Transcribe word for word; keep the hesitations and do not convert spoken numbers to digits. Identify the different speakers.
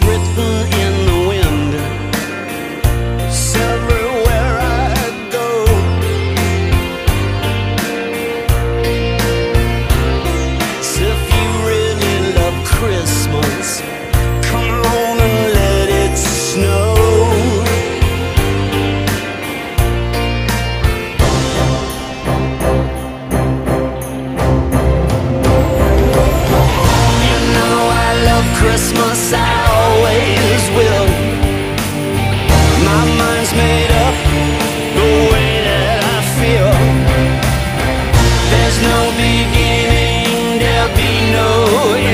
Speaker 1: written in the wind. It's everywhere I go. So if you really love Christmas, come on and let it snow. Christmas, I always will. My mind's made up the way that I feel. There's no beginning, there'll be no end.